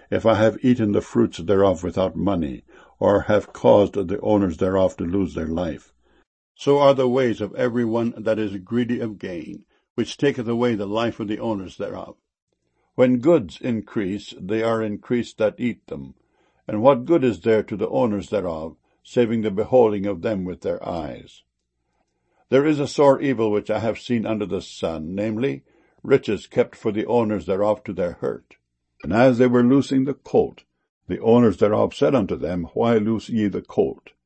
if I have eaten the fruits thereof without money, or have caused the owners thereof to lose their life. So are the ways of every one that is greedy of gain, which taketh away the life of the owners thereof. When goods increase, they are increased that eat them. And what good is there to the owners thereof, saving the beholding of them with their eyes? There is a sore evil which I have seen under the sun, namely, riches kept for the owners thereof to their hurt. And as they were loosing the colt, the owners thereof said unto them, Why loose ye the colt?